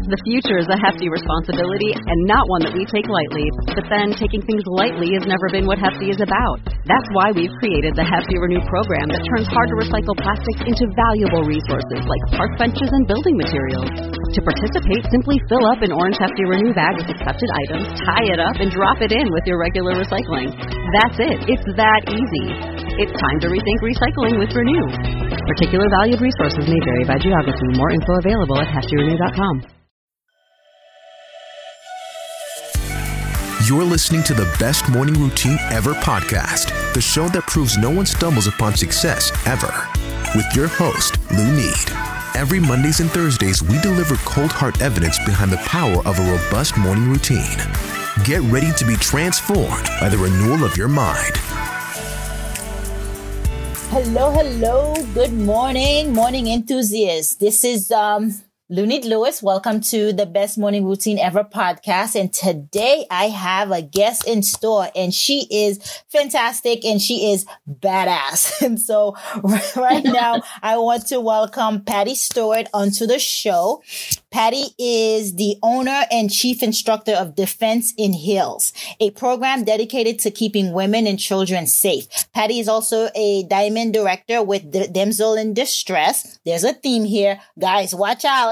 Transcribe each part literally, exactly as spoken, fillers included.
The future is a hefty responsibility and not one that we take lightly. But then, taking things lightly has never been what Hefty is about. That's why we've created the Hefty Renew program that turns hard-to-recycle plastics into valuable resources like park benches and building materials. To participate, simply fill up an orange Hefty Renew bag with accepted items, tie it up, and drop it in with your regular recycling. That's it. It's that easy. It's time to rethink recycling with Renew. Particular valued resources may vary by geography. More info available at hefty renew dot com. You're listening to the Best Morning Routine Ever podcast, the show that proves no one stumbles upon success ever. With your host, Lou Need. Every Mondays and Thursdays, we deliver cold hard evidence behind the power of a robust morning routine. Get ready to be transformed by the renewal of your mind. Hello, hello. Good morning, morning enthusiasts. This is um Lunid Lewis. Welcome to the Best Morning Routine Ever podcast. And today I have a guest in store, and she is fantastic and she is badass. And so right now I want to welcome Patty Stewart onto the show. Patty is the owner and chief instructor of Defense in Heels, a program dedicated to keeping women and children safe. Patty is also a diamond director with D- Damsel in Distress. There's a theme here. Guys, watch out.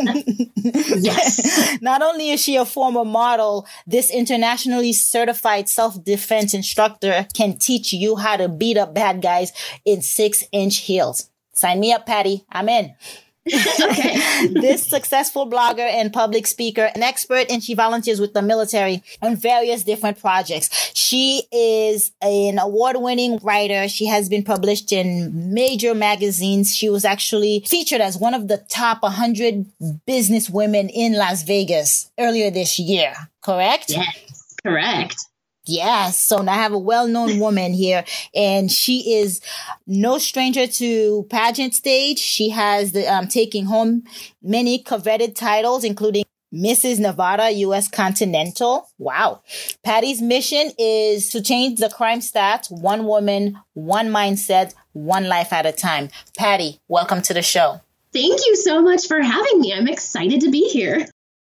Yes. Not only is she a former model, this internationally certified self-defense instructor can teach you how to beat up bad guys in six-inch heels. Sign me up, Patty. I'm in. Okay. This successful blogger and public speaker, an expert, and she volunteers with the military on various different projects. She is an award-winning writer. She has been published in major magazines. She was actually featured as one of the top one hundred business women in Las Vegas earlier this year. Correct? Yes, correct. Yes. So now I have a well-known woman here, and she is no stranger to pageant stage. She has the um, taking home many coveted titles, including Missus Nevada U S Continental. Wow. Patty's mission is to change the crime stats, one woman, one mindset, one life at a time. Patty, welcome to the show. Thank you so much for having me. I'm excited to be here.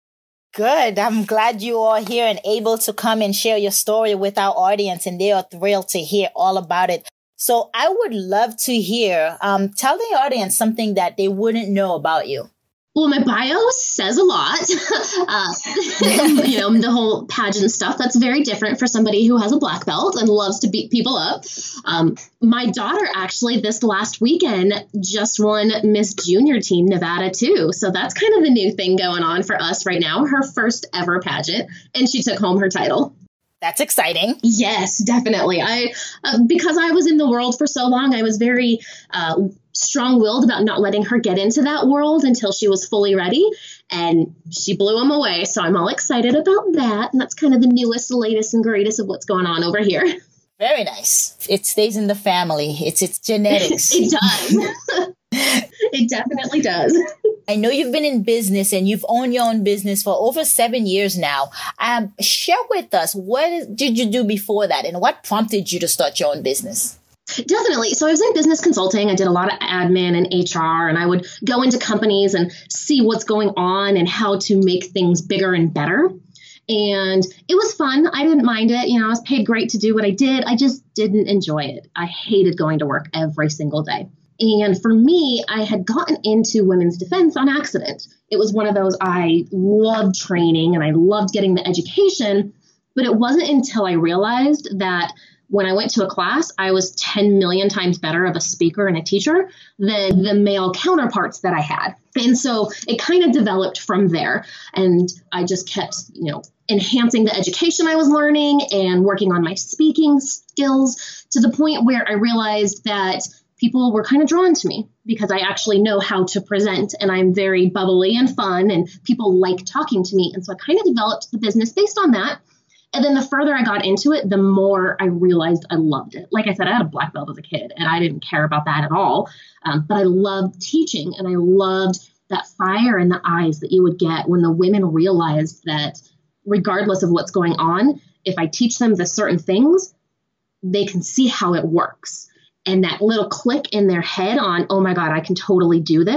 Good. I'm glad you are here and able to come and share your story with our audience, and they are thrilled to hear all about it. So I would love to hear, um, tell the audience something that they wouldn't know about you. Well, my bio says a lot. uh, you know, the whole pageant stuff, that's very different for somebody who has a black belt and loves to beat people up. Um, my daughter actually this last weekend just won Miss Junior Team Nevada too. So that's kind of the new thing going on for us right now. Her first ever pageant, and she took home her title. That's exciting. Yes, definitely. I, uh, because I was in the world for so long, I was very uh, strong-willed about not letting her get into that world until she was fully ready. And she blew them away. So I'm all excited about that. And that's kind of the newest, latest, and greatest of what's going on over here. Very nice. It stays in the family. It's it's genetics. It does. It definitely does. I know you've been in business and you've owned your own business for over seven years now. Um, share with us, what did you do before that, and what prompted you to start your own business? Definitely. So I was in business consulting. I did a lot of admin and H R, and I would go into companies and see what's going on and how to make things bigger and better. And it was fun. I didn't mind it. You know, I was paid great to do what I did. I just didn't enjoy it. I hated going to work every single day. And for me, I had gotten into women's defense on accident. It was one of those, I loved training and I loved getting the education, but it wasn't until I realized that when I went to a class, I was ten million times better of a speaker and a teacher than the male counterparts that I had. And so it kind of developed from there. And I just kept, you know, enhancing the education I was learning and working on my speaking skills to the point where I realized that people were kind of drawn to me because I actually know how to present, and I'm very bubbly and fun, and people like talking to me. And so I kind of developed the business based on that. And then the further I got into it, the more I realized I loved it. Like I said, I had a black belt as a kid, and I didn't care about that at all. Um, but I loved teaching, and I loved that fire in the eyes that you would get when the women realized that regardless of what's going on, if I teach them the certain things, they can see how it works. And that little click in their head on, oh my God, I can totally do this.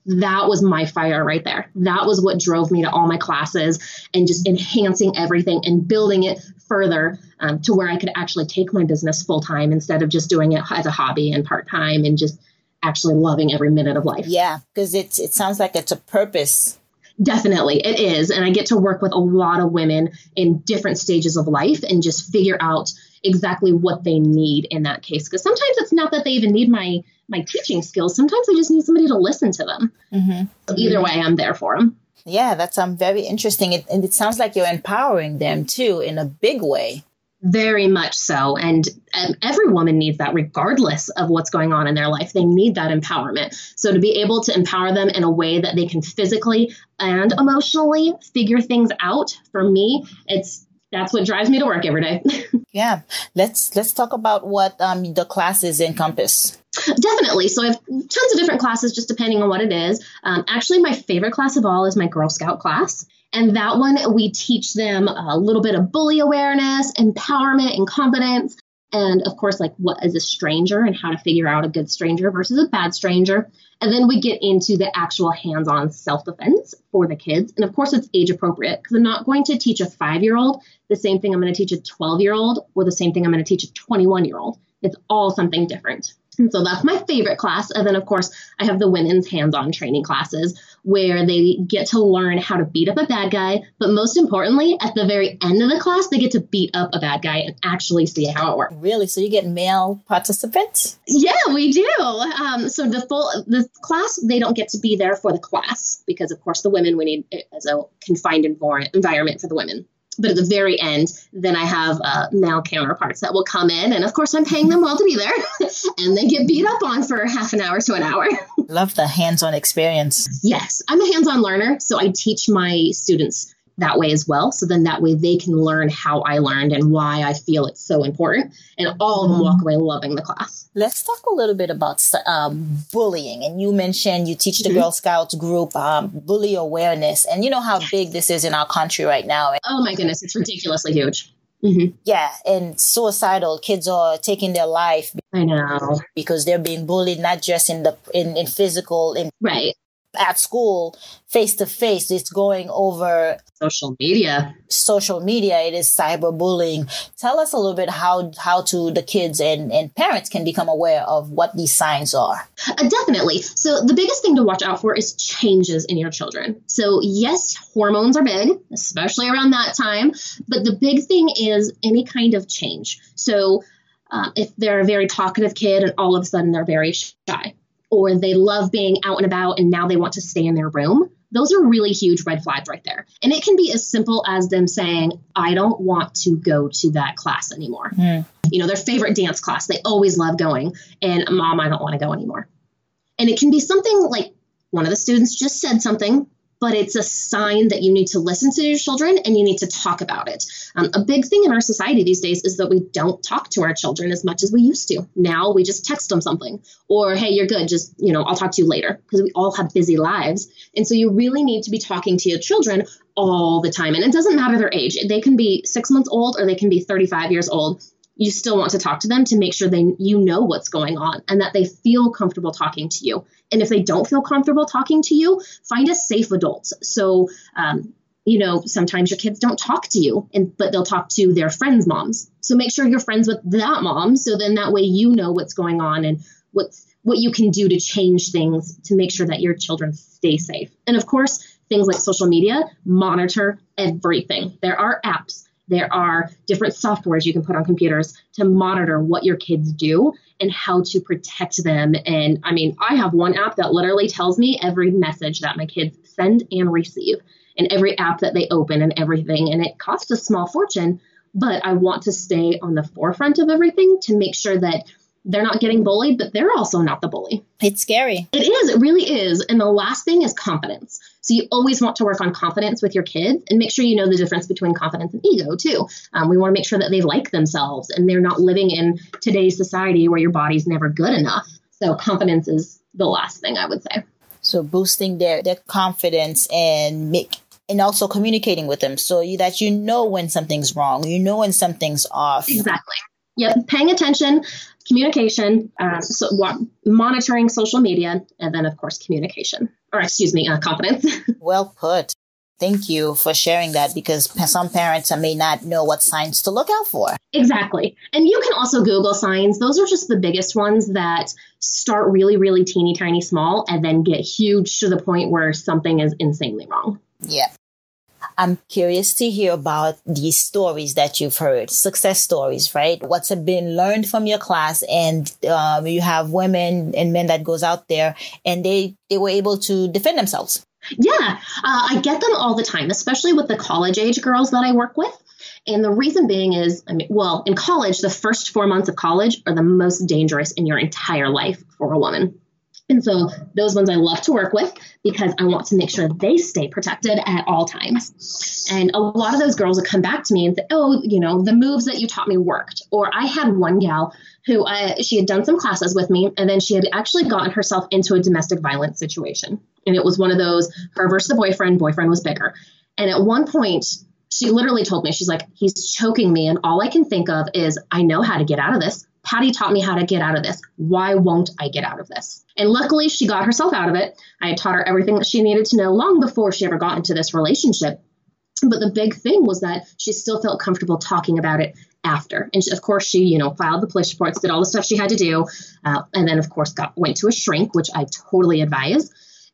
That was my fire right there. That was what drove me to all my classes and just enhancing everything and building it further um, to where I could actually take my business full time instead of just doing it as a hobby and part time and just actually loving every minute of life. Yeah, because it's it sounds like it's a purpose. Definitely, it is. And I get to work with a lot of women in different stages of life and just figure out exactly what they need in that case. Because sometimes it's not that they even need my my teaching skills. Sometimes they just need somebody to listen to them. Mm-hmm. So either way, I'm there for them. Yeah, that's um, very interesting. It, and it sounds like you're empowering them, too, in a big way. Very much so. And um, every woman needs that regardless of what's going on in their life. They need that empowerment. So to be able to empower them in a way that they can physically and emotionally figure things out, for me, it's that's what drives me to work every day. Yeah. Let's let's talk about what um, the classes encompass. Definitely. So I have tons of different classes, just depending on what it is. Um, actually, my favorite class of all is my Girl Scout class. And that one, we teach them a little bit of bully awareness, empowerment, and confidence. And of course, like what is a stranger and how to figure out a good stranger versus a bad stranger. And then we get into the actual hands-on self-defense for the kids. And of course, it's age appropriate because I'm not going to teach a five-year-old the same thing I'm going to teach a twelve-year-old or the same thing I'm going to teach a twenty-one-year-old. It's all something different. And so that's my favorite class. And then, of course, I have the women's hands-on training classes where they get to learn how to beat up a bad guy. But most importantly, at the very end of the class, they get to beat up a bad guy and actually see how it works. Really? So you get male participants? Yeah, we do. Um, so the full the class, they don't get to be there for the class because, of course, the women, we need it as a confined environment for the women. But at the very end, then I have uh, male counterparts that will come in. And of course, I'm paying them well to be there. And they get beat up on for half an hour to an hour. Love the hands-on experience. Yes, I'm a hands-on learner. So I teach my students that way as well. So then that way they can learn how I learned and why I feel it's so important. And all of them walk away loving the class. Let's talk a little bit about um, bullying. And you mentioned you teach the mm-hmm. Girl Scouts group um, bully awareness. And you know how big this is in our country right now. Oh, my goodness. It's ridiculously huge. Mm-hmm. Yeah. And suicidal kids are taking their life. I know. Because they're being bullied, not just in the in, in physical. In- right. At school, face to face, it's going over social media. Social media, it is cyberbullying. Tell us a little bit how how to the kids and, and parents can become aware of what these signs are. Uh, definitely. So the biggest thing to watch out for is changes in your children. So yes, hormones are big, especially around that time. But the big thing is any kind of change. So uh, if they're a very talkative kid and all of a sudden they're very shy, or they love being out and about and now they want to stay in their room, those are really huge red flags right there. And it can be as simple as them saying, I don't want to go to that class anymore. Mm. You know, their favorite dance class, they always love going. And Mom, I don't want to go anymore. And it can be something like one of the students just said something, but it's a sign that you need to listen to your children and you need to talk about it. Um, a big thing in our society these days is that we don't talk to our children as much as we used to. Now we just text them something or, hey, you're good. Just, you know, I'll talk to you later because we all have busy lives. And so you really need to be talking to your children all the time. And it doesn't matter their age. They can be six months old or they can be thirty-five years old. You still want to talk to them to make sure they you know what's going on and that they feel comfortable talking to you. And if they don't feel comfortable talking to you, find a safe adult. So, um, you know, sometimes your kids don't talk to you, and but they'll talk to their friends' moms. So make sure you're friends with that mom. So then that way you know what's going on and what's what you can do to change things to make sure that your children stay safe. And of course, things like social media, monitor everything. There are apps. There are different softwares you can put on computers to monitor what your kids do and how to protect them. And I mean, I have one app that literally tells me every message that my kids send and receive and every app that they open and everything. And it costs a small fortune, but I want to stay on the forefront of everything to make sure that they're not getting bullied, but they're also not the bully. It's scary. It is. It really is. And the last thing is confidence. So you always want to work on confidence with your kids and make sure you know the difference between confidence and ego too. Um, we want to make sure that they like themselves and they're not living in today's society where your body's never good enough. So confidence is the last thing I would say. So boosting their, their confidence and make and also communicating with them so you, that you know when something's wrong, you know when something's off. Exactly. Yep. Paying attention, communication, uh, so what, monitoring social media, and then, of course, communication or excuse me, uh, confidence. Well put. Thank you for sharing that, because some parents may not know what signs to look out for. Exactly. And you can also Google signs. Those are just the biggest ones that start really, really teeny tiny small and then get huge to the point where something is insanely wrong. Yeah. I'm curious to hear about these stories that you've heard, success stories, right? What's been learned from your class, and um, you have women and men that goes out there and they, they were able to defend themselves. Yeah, uh, I get them all the time, especially with the college age girls that I work with. And the reason being is, I mean, well, in college, the first four months of college are the most dangerous in your entire life for a woman. And so those ones I love to work with because I want to make sure they stay protected at all times. And a lot of those girls will come back to me and say, oh, you know, the moves that you taught me worked. Or I had one gal who uh, she had done some classes with me, and then she had actually gotten herself into a domestic violence situation. And it was one of those, her versus the boyfriend, boyfriend was bigger. And at one point, she literally told me, she's like, he's choking me. And all I can think of is, I know how to get out of this. Patty taught me how to get out of this. Why won't I get out of this? And luckily, she got herself out of it. I had taught her everything that she needed to know long before she ever got into this relationship. But the big thing was that she still felt comfortable talking about it after. And she, of course, she, you know, filed the police reports, did all the stuff she had to do. Uh, and then, of course, got went to a shrink, which I totally advise,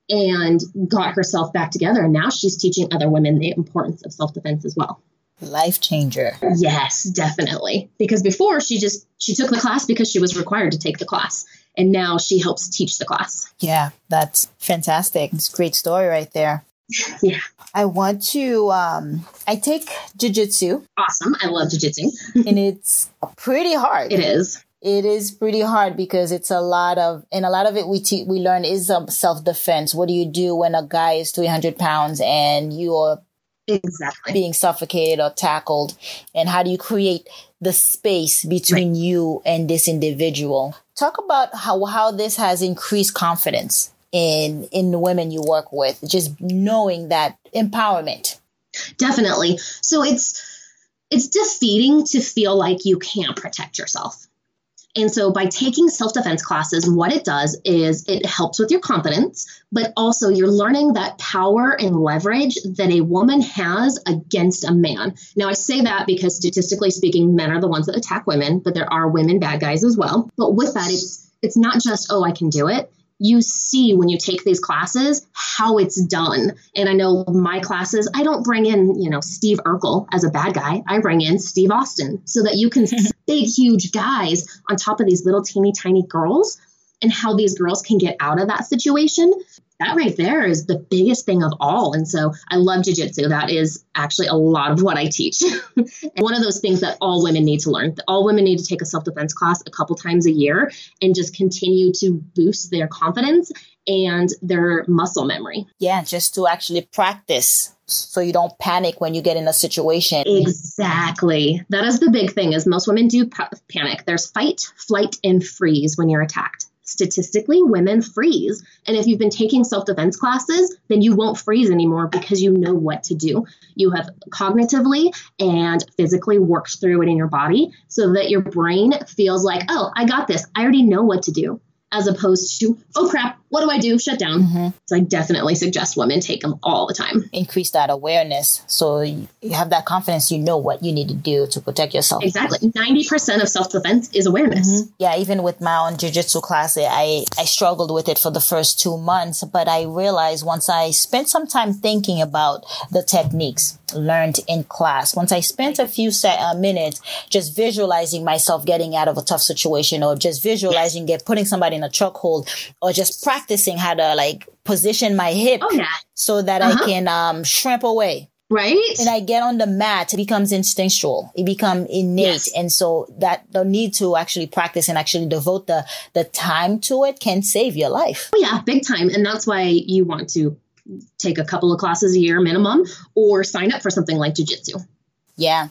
and got herself back together. And now she's teaching other women the importance of self-defense as well. Life changer. Yes, definitely. Because before she just, she took the class because she was required to take the class. And now she helps teach the class. Yeah, that's fantastic. It's a great story right there. Yeah. I want to, um, I take jiu-jitsu. Awesome. I love jiu-jitsu. And it's pretty hard. It is. It is pretty hard because it's a lot of, and a lot of it we te- we learn is um, self-defense. What do you do when a guy is three hundred pounds and you are exactly being suffocated or tackled? And how do you create the space between right. you and this individual? Talk about how, how this has increased confidence in, in the women you work with, just knowing that empowerment. Definitely. So it's, it's defeating to feel like you can't protect yourself. And so by taking self-defense classes, what it does is it helps with your confidence, but also you're learning that power and leverage that a woman has against a man. Now, I say that because statistically speaking, men are the ones that attack women, but there are women bad guys as well. But with that, it's it's not just, oh, I can do it. You see when you take these classes how it's done. And I know my classes, I don't bring in, you know, Steve Urkel as a bad guy. I bring in Steve Austin so that you can see big, huge guys on top of these little teeny tiny girls and how these girls can get out of that situation. That right there is the biggest thing of all. And so I love jiu-jitsu. That is actually a lot of what I teach. And one of those things that all women need to learn. All women need to take a self-defense class a couple times a year and just continue to boost their confidence and their muscle memory. Yeah, just to actually practice so you don't panic when you get in a situation. Exactly. That is the big thing, is most women do pa- panic. There's fight, flight, and freeze when you're attacked. Statistically, women freeze. And if you've been taking self-defense classes, then you won't freeze anymore because you know what to do. You have cognitively and physically worked through it in your body so that your brain feels like, oh, I got this. I already know what to do. As opposed to, oh, crap, what do I do? Shut down. Mm-hmm. So I definitely suggest women take them all the time. Increase that awareness. So you have that confidence, you know what you need to do to protect yourself. Exactly. ninety percent of self-defense is awareness. Mm-hmm. Yeah, even with my own jiu-jitsu class, I, I struggled with it for the first two months. But I realized once I spent some time thinking about the techniques learned in class, once I spent a few set, uh, minutes just visualizing myself getting out of a tough situation, or just visualizing yes. get putting somebody in a chokehold, or just practicing how to like position my hip oh, yeah. so that uh-huh. I can um, shrimp away. Right. And I get on the mat, it becomes instinctual. It becomes innate. Yes. And so that the need to actually practice and actually devote the, the time to it can save your life. Oh, yeah, big time. And that's why you want to take a couple of classes a year minimum, or sign up for something like jiu-jitsu. Yeah.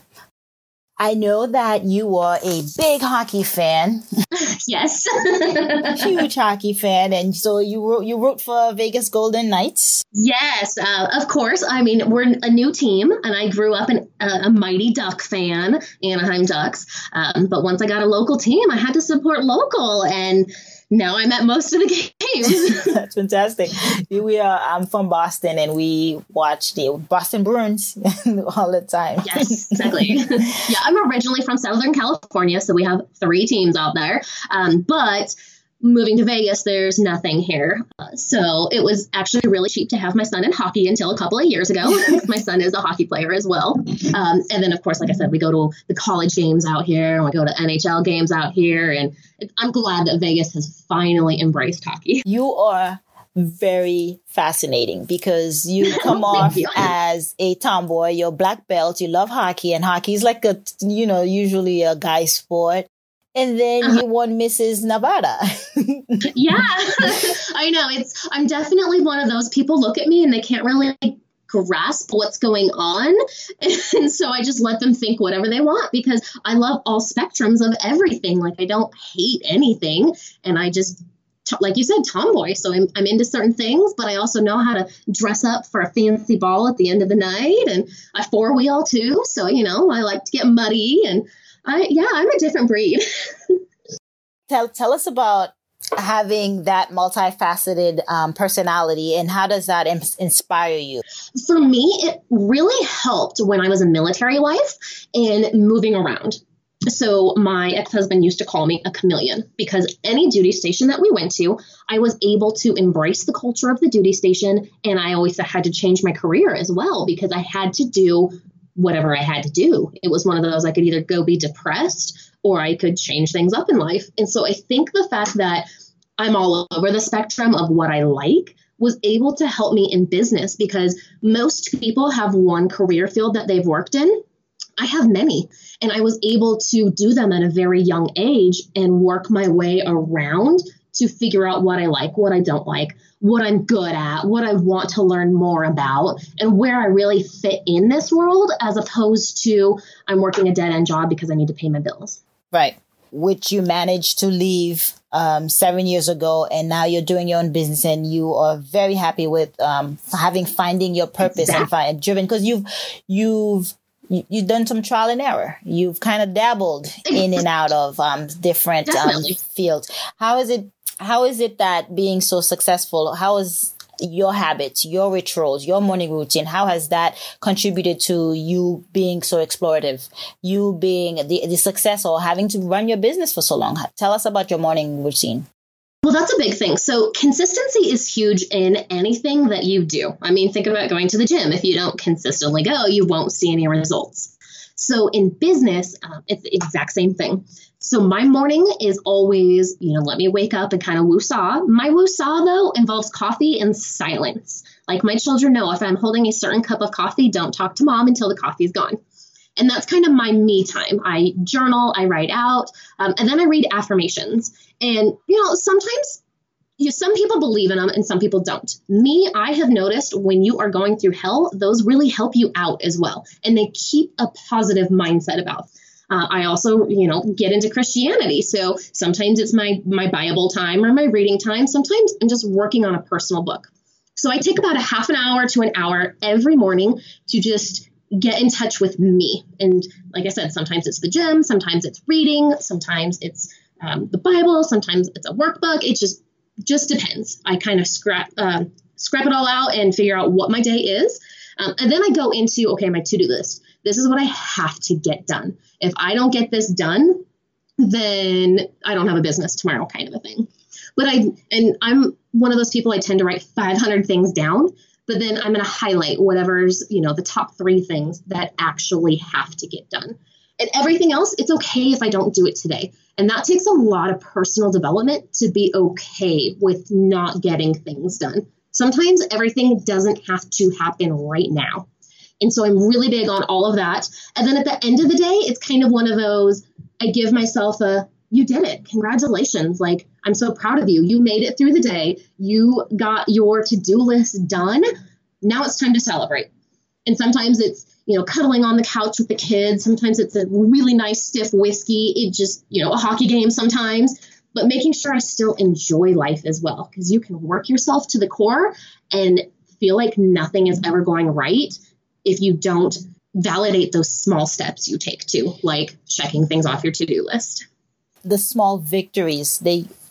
I know that you are a big hockey fan. Yes. Huge hockey fan. And so you root, you root for Vegas Golden Knights? Yes, uh, of course. I mean, we're a new team, and I grew up an, uh, a Mighty Duck fan, Anaheim Ducks. Um, but once I got a local team, I had to support local. And now I'm at most of the games. That's fantastic. We are, I'm from Boston and we watch the Boston Bruins all the time. Yes, exactly. Yeah, I'm originally from Southern California, so we have three teams out there. Um, but moving to Vegas, there's nothing here. Uh, so it was actually really cheap to have my son in hockey until a couple of years ago. My son is a hockey player as well. Um, and then, of course, like I said, we go to the college games out here, and we go to N H L games out here. And I'm glad that Vegas has finally embraced hockey. You are very fascinating because you come off you. as a tomboy, you're black belt, you love hockey, and hockey is like a, you know, usually a guy sport. And then uh-huh. you won Missus Nevada. Yeah, I know. It's I'm definitely one of those people look at me and they can't really grasp what's going on. And so I just let them think whatever they want because I love all spectrums of everything. Like I don't hate anything. And I just, like you said, tomboy. So I'm, I'm into certain things, but I also know how to dress up for a fancy ball at the end of the night. And I four wheel too. So, you know, I like to get muddy and I, yeah, I'm a different breed. tell tell us about having that multifaceted um, personality and how does that im- inspire you? For me, it really helped when I was a military wife and moving around. So my ex-husband used to call me a chameleon because any duty station that we went to, I was able to embrace the culture of the duty station. And I always had to change my career as well because I had to do whatever I had to do. It was one of those, I could either go be depressed or I could change things up in life. And so I think the fact that I'm all over the spectrum of what I like was able to help me in business because most people have one career field that they've worked in. I have many, and I was able to do them at a very young age and work my way around to figure out what I like, what I don't like, what I'm good at, what I want to learn more about, and where I really fit in this world, as opposed to I'm working a dead end job because I need to pay my bills. Right. Which you managed to leave um, seven years ago, and now you're doing your own business, and you are very happy with um, having finding your purpose exactly. and find, driven because you've you've you, you've done some trial and error. You've kind of dabbled in and out of um, different um, fields. How is it? How is it that being so successful, how is your habits, your rituals, your morning routine, how has that contributed to you being so explorative, you being the, the success or having to run your business for so long? Tell us about your morning routine. Well, that's a big thing. So consistency is huge in anything that you do. I mean, think about going to the gym. If you don't consistently go, you won't see any results. So in business, um, it's the exact same thing. So my morning is always, you know, let me wake up and kind of woo-saw. My woo-saw, though, involves coffee and silence. Like my children know if I'm holding a certain cup of coffee, don't talk to mom until the coffee's gone. And that's kind of my me time. I journal, I write out, um, and then I read affirmations. And, you know, sometimes you, some people believe in them and some people don't. Me, I have noticed when you are going through hell, those really help you out as well. And they keep a positive mindset about it. Uh, I also, you know, get into Christianity. So sometimes it's my my Bible time or my reading time. Sometimes I'm just working on a personal book. So I take about a half an hour to an hour every morning to just get in touch with me. And like I said, sometimes it's the gym, sometimes it's reading, sometimes it's um, the Bible, sometimes it's a workbook. It just just depends. I kind of scrap uh, scrap it all out and figure out what my day is. Um, and then I go into, okay, my to-do list. This is what I have to get done. If I don't get this done, then I don't have a business tomorrow, kind of a thing. But I, and I'm one of those people, I tend to write five hundred things down, but then I'm going to highlight whatever's, you know, the top three things that actually have to get done. And everything else, it's okay if I don't do it today. And that takes a lot of personal development to be okay with not getting things done. Sometimes everything doesn't have to happen right now. And so I'm really big on all of that. And then at the end of the day, it's kind of one of those, I give myself a, you did it. Congratulations. Like, I'm so proud of you. You made it through the day. You got your to-do list done. Now it's time to celebrate. And sometimes it's, you know, cuddling on the couch with the kids. Sometimes it's a really nice stiff whiskey. It just, you know, a hockey game sometimes. But making sure I still enjoy life as well, because you can work yourself to the core and feel like nothing is ever going right if you don't validate those small steps you take too, like checking things off your to-do list. The small victories, they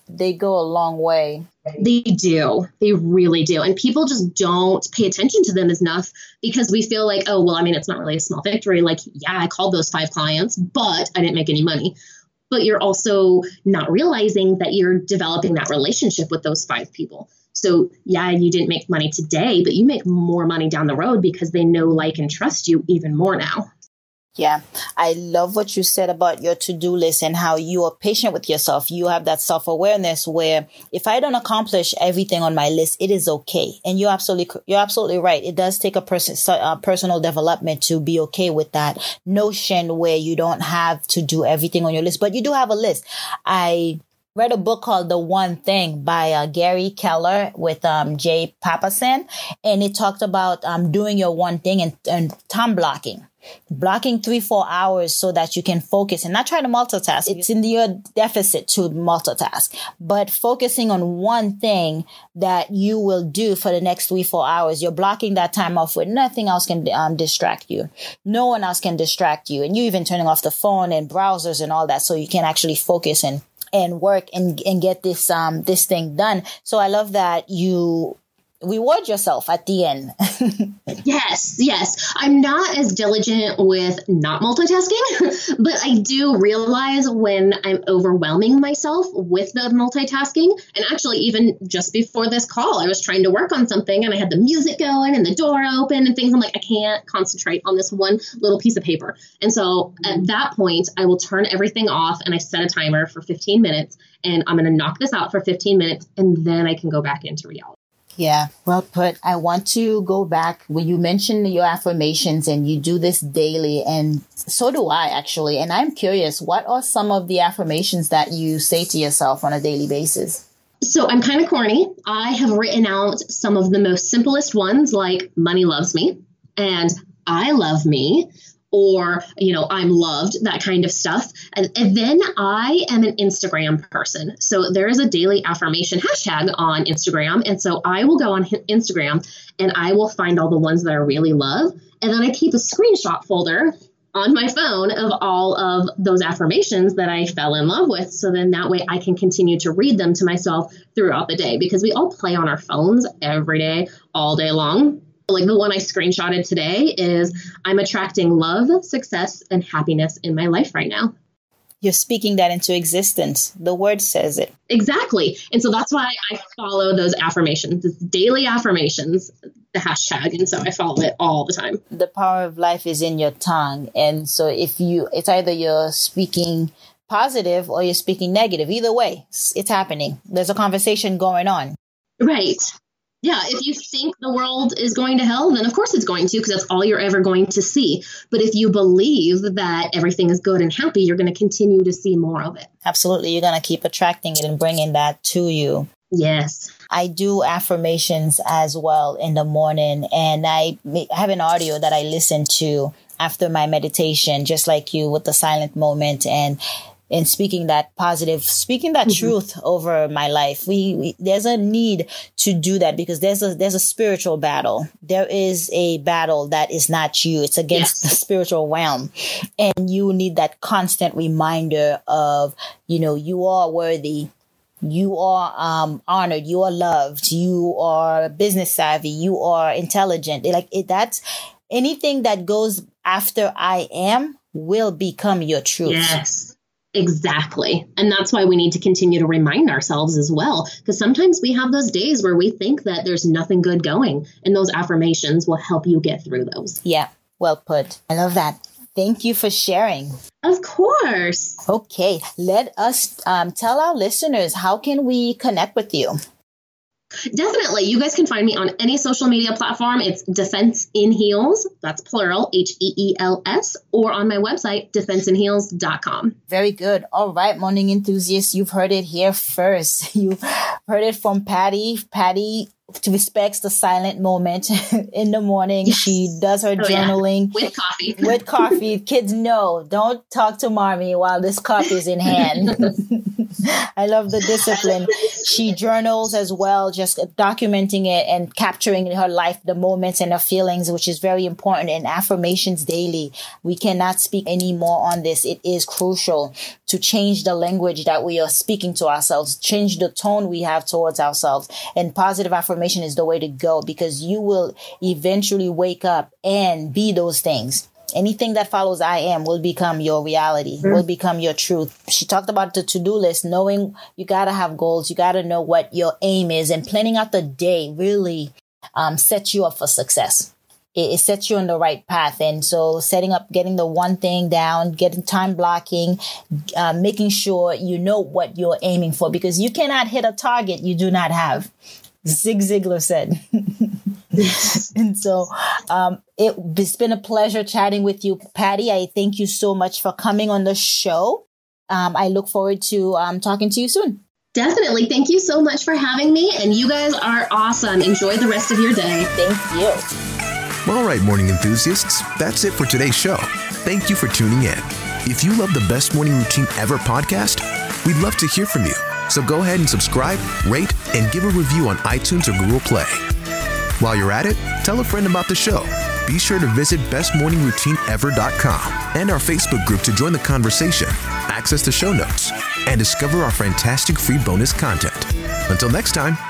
they go a long way. They do. They really do. And people just don't pay attention to them enough because we feel like, oh, well, I mean, it's not really a small victory. Like, yeah, I called those five clients, but I didn't make any money. But you're also not realizing that you're developing that relationship with those five people. So yeah, you didn't make money today, but you make more money down the road because they know, like, and trust you even more now. Yeah, I love what you said about your to-do list and how you are patient with yourself. You have that self-awareness where if I don't accomplish everything on my list, it is okay. And you're absolutely, you're absolutely right. It does take a person, uh, personal development to be okay with that notion where you don't have to do everything on your list, but you do have a list. I read a book called The One Thing by uh, Gary Keller with um, Jay Papasan, and it talked about um, doing your one thing and, and time blocking. Blocking three, four hours so that you can focus and not try to multitask. It's in your deficit to multitask, but focusing on one thing that you will do for the next three, four hours. You're blocking that time off where nothing else can um, distract you. No one else can distract you. And you even turning off the phone and browsers and all that so you can actually focus and, and work and, and get this, um, this thing done. So I love that you reward yourself at the end. Yes, yes. I'm not as diligent with not multitasking, but I do realize when I'm overwhelming myself with the multitasking. And actually, even just before this call, I was trying to work on something and I had the music going and the door open and things. I'm like, I can't concentrate on this one little piece of paper. And so at that point, I will turn everything off and I set a timer for fifteen minutes and I'm going to knock this out for fifteen minutes and then I can go back into reality. Yeah, well put. I want to go back when you mentioned your affirmations and you do this daily, and so do I actually. And I'm curious, what are some of the affirmations that you say to yourself on a daily basis? So I'm kind of corny. I have written out some of the most simplest ones like money loves me and I love me, or, you know, I'm loved, that kind of stuff. And, and then I am an Instagram person. So there is a daily affirmation hashtag on Instagram. And so I will go on Instagram and I will find all the ones that I really love. And then I keep a screenshot folder on my phone of all of those affirmations that I fell in love with. So then that way I can continue to read them to myself throughout the day, because we all play on our phones every day, all day long. Like the one I screenshotted today is, I'm attracting love, success, and happiness in my life right now. You're speaking that into existence. The word says it. Exactly. And so that's why I follow those affirmations, this daily affirmations, the hashtag. And so I follow it all the time. The power of life is in your tongue. And so if you, it's either you're speaking positive or you're speaking negative. Either way, it's happening. There's a conversation going on. Right. Yeah, if you think the world is going to hell, then of course it's going to, because that's all you're ever going to see. But if you believe that everything is good and happy, you're going to continue to see more of it. Absolutely. You're going to keep attracting it and bringing that to you. Yes. I do affirmations as well in the morning, and I have an audio that I listen to after my meditation, just like you with the silent moment and and speaking that positive, speaking that mm-hmm. truth over my life. We, we, there's a need to do that because there's a, there's a spiritual battle. There is a battle that is not you. It's against yes. the spiritual realm. And you need that constant reminder of, you know, you are worthy. You are um, honored. You are loved. You are business savvy. You are intelligent. Like it, that's anything that goes after I am will become your truth. Yes. Exactly. And that's why we need to continue to remind ourselves as well, because sometimes we have those days where we think that there's nothing good going, and those affirmations will help you get through those. Yeah, well put. I love that. Thank you for sharing. Of course. Okay, let us um, tell our listeners, how can we connect with you? Definitely. You guys can find me on any social media platform. It's Defense in Heels. That's plural, H E E L S, or on my website, defense in heels dot com. Very good. All right, morning enthusiasts, you've heard it here first. You've heard it from Patty. Patty respects the silent moment in the morning. Yes. She does her oh, journaling. Yeah. With coffee. With coffee. Kids, no, don't talk to mommy while this cup is in hand. I love the discipline. She journals as well, just documenting it and capturing in her life the moments and her feelings, which is very important. And affirmations daily. We cannot speak any more on this. It is crucial to change the language that we are speaking to ourselves, change the tone we have towards ourselves. And positive affirmation is the way to go, because you will eventually wake up and be those things. Anything that follows I am will become your reality, mm-hmm. will become your truth. She talked about the to-do list, knowing you got to have goals. You got to know what your aim is, and planning out the day really um, sets you up for success. It, it sets you on the right path. And so setting up, getting the one thing down, getting time blocking, uh, making sure you know what you're aiming for, because you cannot hit a target you do not have. Zig Ziglar said. And so um, it, it's been a pleasure chatting with you, Patty. I thank you so much for coming on the show. Um, I look forward to um, talking to you soon. Definitely. Thank you so much for having me. And you guys are awesome. Enjoy the rest of your day. Thank you. All right, morning enthusiasts, that's it for today's show. Thank you for tuning in. If you love the Best Morning Routine Ever podcast, we'd love to hear from you. So go ahead and subscribe, rate, and give a review on iTunes or Google Play. While you're at it, tell a friend about the show. Be sure to visit best morning routine ever dot com and our Facebook group to join the conversation, access the show notes, and discover our fantastic free bonus content. Until next time,